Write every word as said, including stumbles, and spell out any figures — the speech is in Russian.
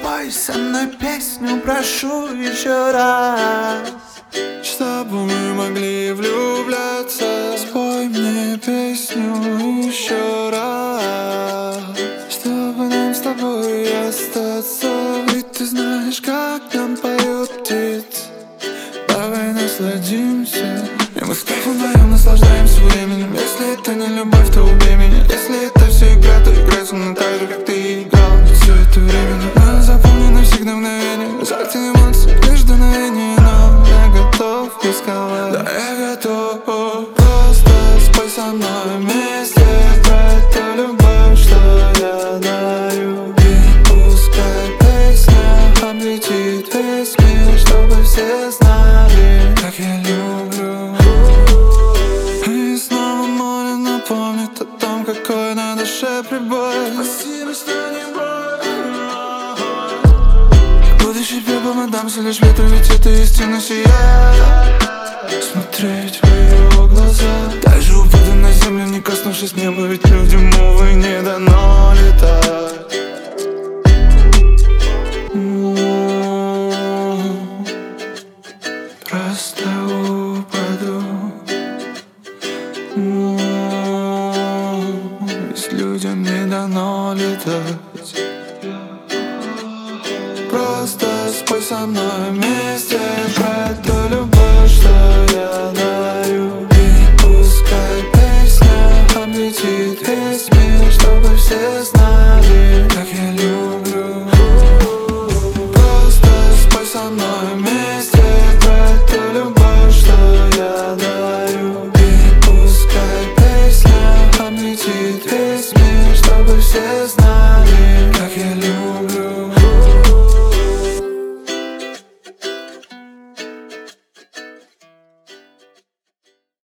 Спой со мной песню, прошу еще раз, чтобы мы могли влюбляться. Спой мне песню еще раз, чтобы нам с тобой остаться. Ведь ты знаешь, как нам поют птицы. Давай насладимся, и мы снова вдвоем наслаждаемся временем. Если это не любовь, то убей меня. Если это все игра, то играй со мной так же, как ты играл все это время. Но запомни навсегда мгновение. Жаль, ты эмоции, лишь дуновение, но я готов рисковать. Да, я готов. Просто спой со мной вместе про эту любовь, что я дарю. И пускай песня облетит весь мир, чтобы все знали, как я люблю. И снова море напомнит о том, какой на душе прибой. Спасибо, что не больно. Будущий пепел отдамся лишь ветру, ведь это истина сияет. Смотреть в его глаза, даже упаду на землю, не коснувшись неба. Ведь людям, увы, не дано летать. Просто упаду. Ведь людям не дано летать. Просто спой со мной вместе.